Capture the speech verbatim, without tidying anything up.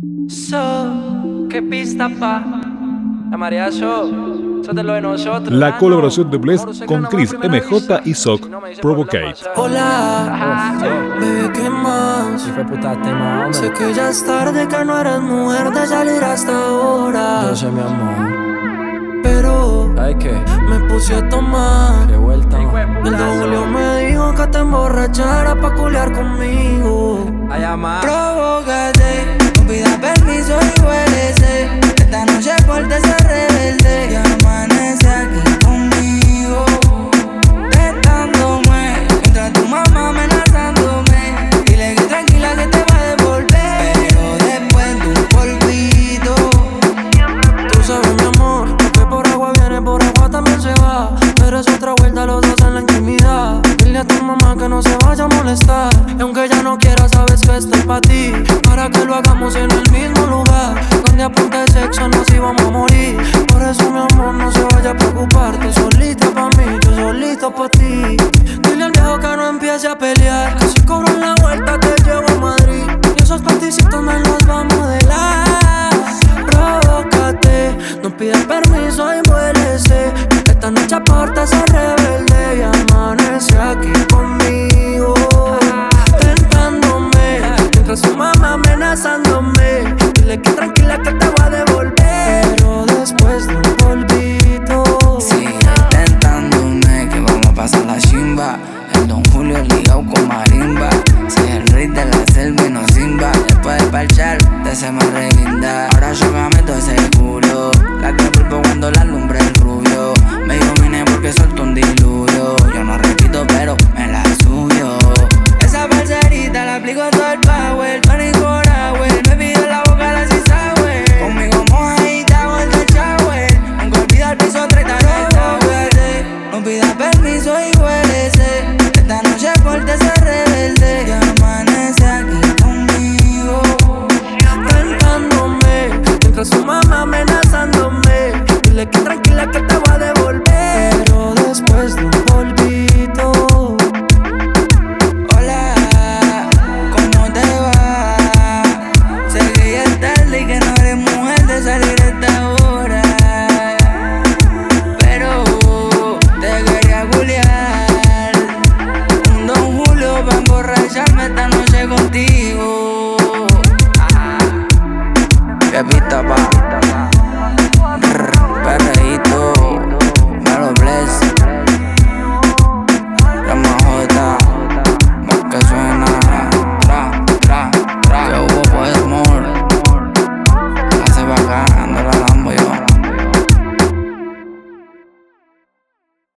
So, qué pista pa. La María Show, eso es de lo de nosotros. La Ah, colaboración no. de Bless Ahora sé que con no Chris me primera M J y vista. Sock, Si no me dice por Provocate. WhatsApp. Hola, bebé, ¿qué más? Si fue puta tema, Sé hombre. que ya es tarde, que no eres mujer de salir hasta ahora. Yo sé, mi amor. Pero ¿Sabes qué? me puse a tomar. Qué vuelta, Hijo de man. El putazo. doble me dijo que te emborrachara pa' culiar conmigo. A llamar. Provócate, no pidas permiso y huélese. Esta noche porte ser rebelde y amanece aquí conmigo. Tentándome, contra tu mamá amenazándome. Dile que tranquila que te va a devolver, pero después de un polvito. Tú sabes, mi amor, que por agua viene, por agua también se va. Pero es otra vuelta los dos en la intimidad. Dile a tu mamá que no se vaya a molestar. Y aunque ya no quiera, sabes que estoy pa' ti. Para que lo hagamos en el mismo lugar donde a punta de sexo nos íbamos a morir. Por eso, mi amor, no se vaya a preocupar. Tú solita pa' mí, yo solito pa' ti. Dile al viejo que no empiece a pelear, que si cobro en la vuelta te llevo a Madrid. Y esos paticitos me los va a modelar. Provócate, no pidas permiso y muérese. Esta noche aporta ser rebelde y amanece aquí conmigo. Tentándome, mientras su mamá amenazándome. Dile que tranquila que te va a devolver, pero después de un polvito. Sigue tentándome que vamos a pasar la chimba. El Don Julio ligado con marimba. Soy el rey de la selva y no simba. Después de parchar, te se me reguinda. Ahora yo me meto ese culo. La que pulpo cuando la lumbre el rubio. Me ilumine porque suelto un diluvio.